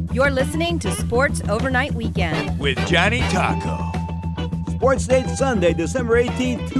You're listening to Sports Overnight Weekend with Johnny Taco. Sports Date Sunday, December 18,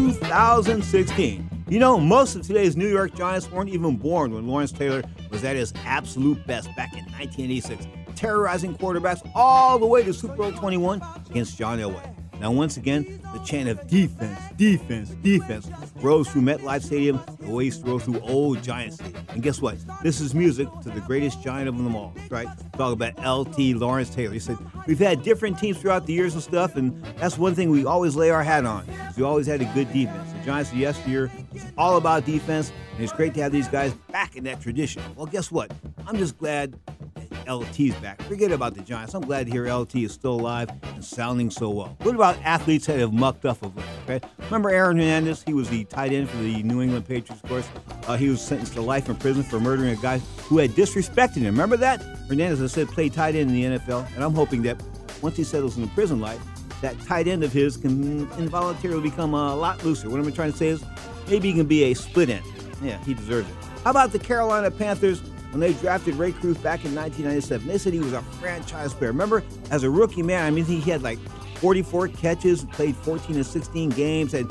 2016. You know, most of today's New York Giants weren't even born when Lawrence Taylor was at his absolute best back in 1986, terrorizing quarterbacks all the way to Super Bowl 21 against John Elway. Now, once again, the chant of defense, defense, defense rose through MetLife Stadium the way it rose through old Giant Stadium. And guess what? This is music to the greatest Giant of them all, right? Talk about LT, Lawrence Taylor. He said, we've had different teams throughout the years and stuff, and that's one thing we always lay our hat on. We always had a good defense. The Giants of yesteryear was all about defense, and it's great to have these guys back in that tradition. Well, guess what? I'm just glad LT's back. Forget about the Giants. I'm glad to hear LT is still alive and sounding so well. What about athletes that have mucked up of late? Okay? Remember Aaron Hernandez? He was the tight end for the New England Patriots, of course. He was sentenced to life in prison for murdering a guy who had disrespected him. Remember that? Hernandez, I said, played tight end in the NFL, and I'm hoping that once he settles into prison life, that tight end of his can involuntarily become a lot looser. What I'm trying to say is maybe he can be a split end. Yeah, he deserves it. How about the Carolina Panthers? When they drafted Ray Cruz back in 1997, they said he was a franchise player. Remember, as a rookie, man, I mean, he had like 44 catches, played 14 to 16 games, had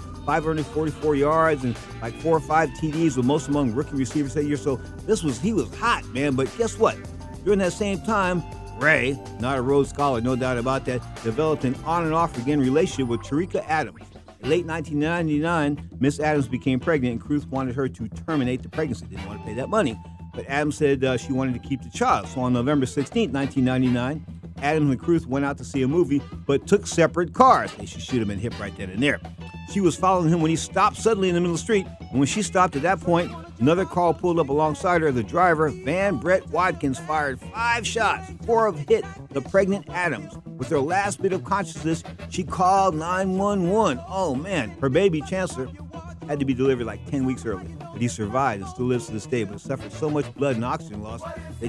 544 yards and like 4 or 5 TDs, with most among rookie receivers that year. So he was hot, man. But guess what? During that same time, Ray, not a Rhodes Scholar, no doubt about that, developed an on and off again relationship with Tarika Adams. In late 1999, Miss Adams became pregnant, and Cruz wanted her to terminate the pregnancy. Didn't want to pay that money. But Adams said she wanted to keep the child. So on November 16, 1999, Adams and Cruz went out to see a movie, but took separate cars. They should shoot him in the hip right then and there. She was following him when he stopped suddenly in the middle of the street. And when she stopped at that point, another car pulled up alongside her. The driver, Van Brett Watkins, fired 5 shots. 4 of them hit the pregnant Adams. With her last bit of consciousness, she called 911. Oh, man. Her baby, Chancellor, had to be delivered like 10 weeks early. But he survived and still lives to this day, but suffered so much blood and oxygen loss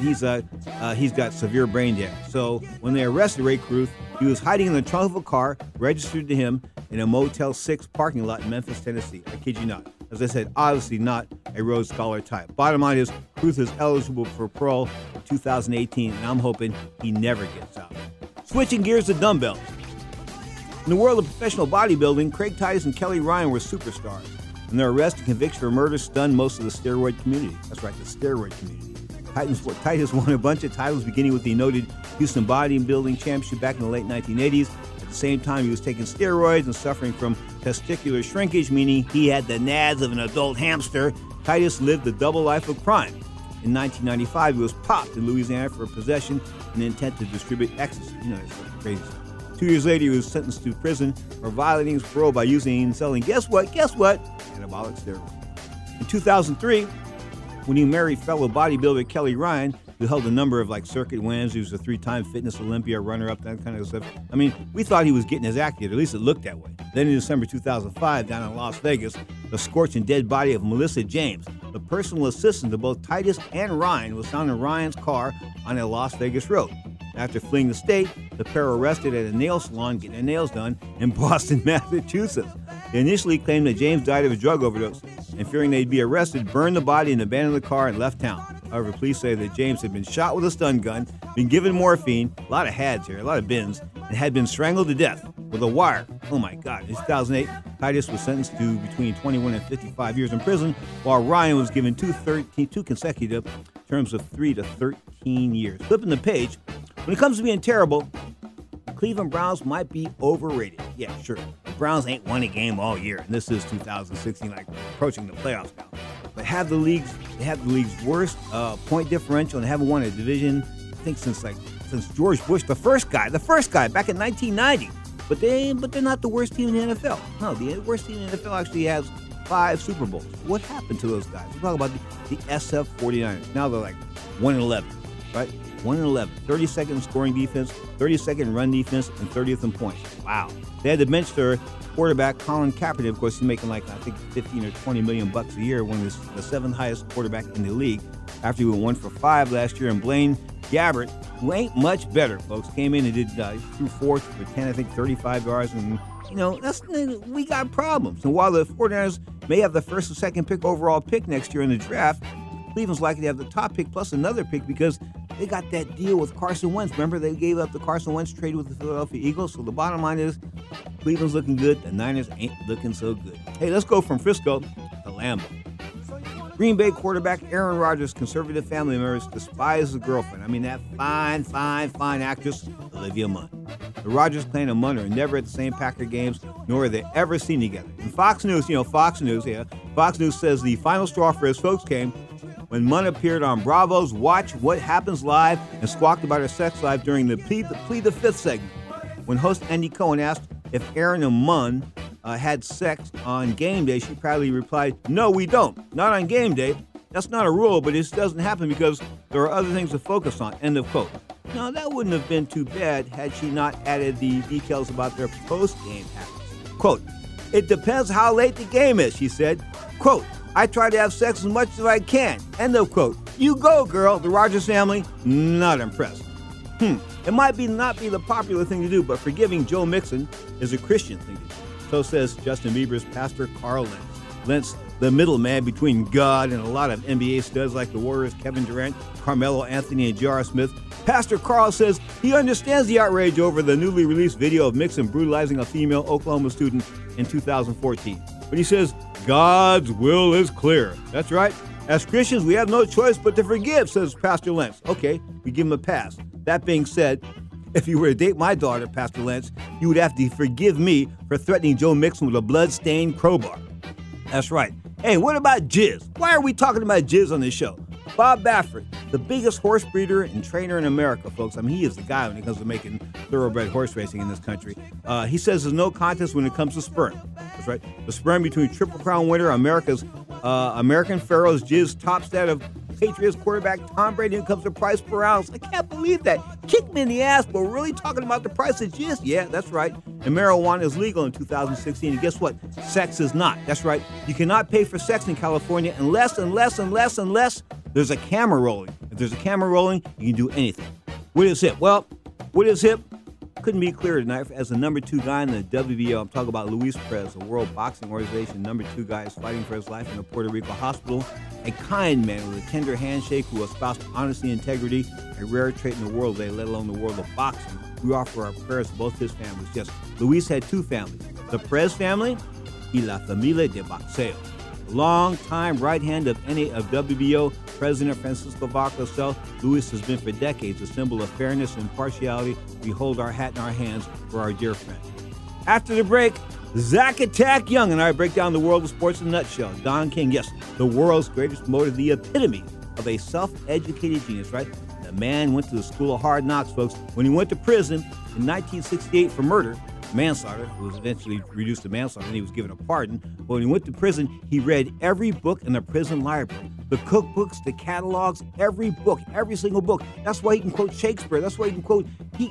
that he's got severe brain damage. So when they arrested Ray Cruz, he was hiding in the trunk of a car registered to him in a Motel 6 parking lot in Memphis, Tennessee. I kid you not. As I said, obviously not a Rhodes Scholar type. Bottom line is, Cruz is eligible for parole in 2018, and I'm hoping he never gets out. Switching gears to dumbbells. In the world of professional bodybuilding, Craig Titus and Kelly Ryan were superstars. And their arrest and conviction for murder stunned most of the steroid community. That's right, the steroid community. Titus won a bunch of titles, beginning with the noted Houston Bodybuilding Championship back in the late 1980s. At the same time, he was taking steroids and suffering from testicular shrinkage, meaning he had the nads of an adult hamster. Titus lived the double life of crime. In 1995, he was popped in Louisiana for possession and intent to distribute ecstasy. You know, that's crazy stuff. 2 years later, he was sentenced to prison for violating his parole by using and selling, guess what? Anabolic steroids. In 2003, when he married fellow bodybuilder Kelly Ryan, who held a number of circuit wins, he was a 3-time fitness Olympia runner-up, that kind of stuff. I mean, we thought he was getting his act together, at least it looked that way. Then in December 2005, down in Las Vegas, the scorching dead body of Melissa James, the personal assistant to both Titus and Ryan, was found in Ryan's car on a Las Vegas road. After fleeing the state, the pair were arrested at a nail salon getting their nails done in Boston, Massachusetts. They initially claimed that James died of a drug overdose, and fearing they'd be arrested, burned the body and abandoned the car and left town. However, police say that James had been shot with a stun gun, been given morphine, a lot of hads here, a lot of bins, and had been strangled to death with a wire. Oh my God. In 2008, Titus was sentenced to between 21 and 55 years in prison, while Ryan was given two consecutive terms of 3 to 13 years. Flipping the page, when it comes to being terrible, the Cleveland Browns might be overrated. Yeah, sure. The Browns ain't won a game all year, and this is 2016, approaching the playoffs now. But they have the league's worst point differential, and haven't won a division, I think, since George Bush, the first guy back in 1990. But they're not the worst team in the NFL. No, the worst team in the NFL actually has 5 Super Bowls. What happened to those guys? We're talking about the SF 49ers. Now they're 1-11, right? 1-11. 32nd in scoring defense, 32nd in run defense, and 30th in points. Wow. They had to bench their quarterback, Colin Kaepernick. Of course, he's making I think 15 or 20 million bucks a year, one of the 7th highest quarterback in the league, after he went 1 for 5 last year. And Blaine Gabbert, who ain't much better, folks, came in and did threw 4 for 10, I think 35 yards, and we got problems. And while the 49ers may have the first or second pick overall pick next year in the draft, Cleveland's likely to have the top pick plus another pick because they got that deal with Carson Wentz. Remember, they gave up the Carson Wentz trade with the Philadelphia Eagles. So the bottom line is, Cleveland's looking good. The Niners ain't looking so good. Hey, let's go from Frisco to Lambeau. Green Bay quarterback Aaron Rodgers' conservative family members despise his girlfriend. I mean, that fine actress, Olivia Munn. The Rodgers clan and Munn are never at the same Packer games, nor are they ever seen together. And Fox News says the final straw for his folks came when Munn appeared on Bravo's Watch What Happens Live and squawked about her sex life during the Plead the Fifth segment. When host Andy Cohen asked if Aaron and Munn had sex on game day, she proudly replied, "No, we don't. Not on game day. That's not a rule, but it doesn't happen because there are other things to focus on." End of quote. Now, that wouldn't have been too bad had she not added the details about their post-game habits. Quote, "It depends how late the game is," she said. Quote, "I try to have sex as much as I can." End of quote. You go, girl. The Rodgers family, not impressed. It might not be the popular thing to do, but forgiving Joe Mixon is a Christian thing to do. So says Justin Bieber's pastor, Carl Lentz. Lentz, the middleman between God and a lot of NBA studs like the Warriors' Kevin Durant, Carmelo Anthony, and J.R. Smith. Pastor Carl says he understands the outrage over the newly released video of Mixon brutalizing a female Oklahoma student in 2014. But he says God's will is clear. That's right. As Christians, we have no choice but to forgive, says Pastor Lentz. Okay, we give him a pass. That being said, if you were to date my daughter, Pastor Lentz, you would have to forgive me for threatening Joe Mixon with a blood-stained crowbar. That's right. Hey, what about jizz? Why are we talking about jizz on this show? Bob Baffert, the biggest horse breeder and trainer in America, folks. I mean, he is the guy when it comes to making thoroughbred horse racing in this country. He says there's no contest when it comes to sperm. That's right. The sperm between Triple Crown winner American Pharaoh's jizz tops that of Patriots quarterback Tom Brady when it comes to price per ounce. I can't believe that. Kick me in the ass, but we're really talking about the price of jizz. Yeah, that's right. And marijuana is legal in 2016. And guess what? Sex is not. That's right. You cannot pay for sex in California unless there's a camera rolling. If there's a camera rolling, you can do anything. What is hip? Well, what is hip? Couldn't be clearer tonight. As the number 2 guy in the WBO, I'm talking about Luis Perez, the World Boxing Organization number 2 guy, is fighting for his life in a Puerto Rico hospital. A kind man with a tender handshake who espoused honesty and integrity, a rare trait in the world today, let alone the world of boxing. We offer our prayers to both his families. Yes, Luis had 2 families, the Perez family y la familia de boxeo. Long-time right hand of WBO President Francisco Vargas, Luis has been for decades a symbol of fairness and impartiality. We hold our hat in our hands for our dear friend. After the break, Zach Attack Young and I break down the world of sports in a nutshell. Don King, yes, the world's greatest promoter, the epitome of a self-educated genius, right? The man went to the school of hard knocks, folks. When he went to prison in 1968 for murder, manslaughter, who was eventually reduced to manslaughter, and he was given a pardon. But when he went to prison, he read every book in the prison library. The cookbooks, the catalogs, every book, every single book. That's why he can quote Shakespeare. That's why he can quote,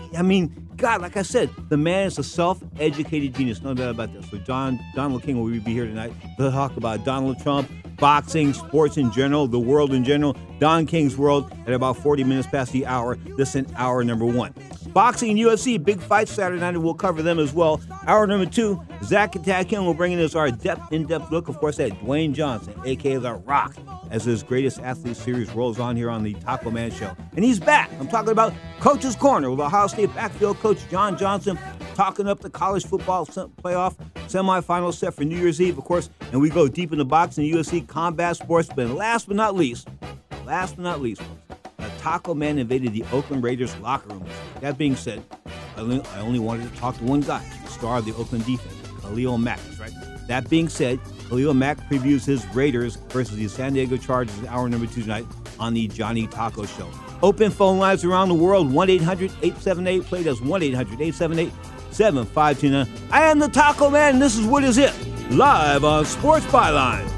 God, like I said, the man is a self-educated genius. No doubt about that. So Donald King will be here tonight to talk about Donald Trump, boxing, sports in general, the world in general. Don King's World at about 40 minutes past the hour. This is hour number 1. Boxing and UFC, big fights Saturday night, and we'll cover them as well. Hour number 2, Zach Attack Young will bring in us our in-depth look, of course, at Dwayne Johnson, a.k.a. The Rock, as his Greatest Athlete series rolls on here on the Taco Man Show. And he's back. I'm talking about Coach's Corner with Ohio State backfield coach John Johnson, talking up the college football playoff semifinal set for New Year's Eve, of course, and we go deep into boxing, UFC, combat sports, but last but not least, Taco Man invaded the Oakland Raiders locker room. That being said, I only wanted to talk to one guy, the star of the Oakland defense, Khalil Mack, right? That being said, Khalil Mack previews his Raiders versus the San Diego Chargers in hour number 2 tonight on the Johnny Taco Show. Open phone lines around the world, 1-800-878-PLAY. That's 1-800-878-7529. I am the Taco Man, and this is What Is It, live on Sports Byline.